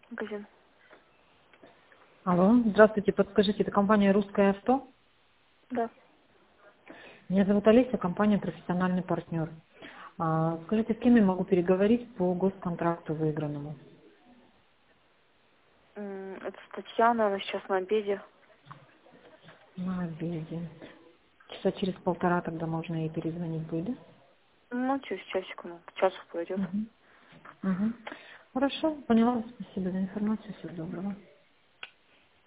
Магазин. Алло, здравствуйте, подскажите, это компания «Русское авто»? Да. Меня зовут Олеся, компания «Профессиональный партнер». Скажите, с кем я могу переговорить по госконтракту выигранному? Это Татьяна, она сейчас на обеде. На обеде. Часа через полтора тогда можно ей перезвонить будет? Ну, через часик, ну, к часу пойдет. Угу. Угу. Хорошо, поняла. Спасибо за информацию. Всего доброго.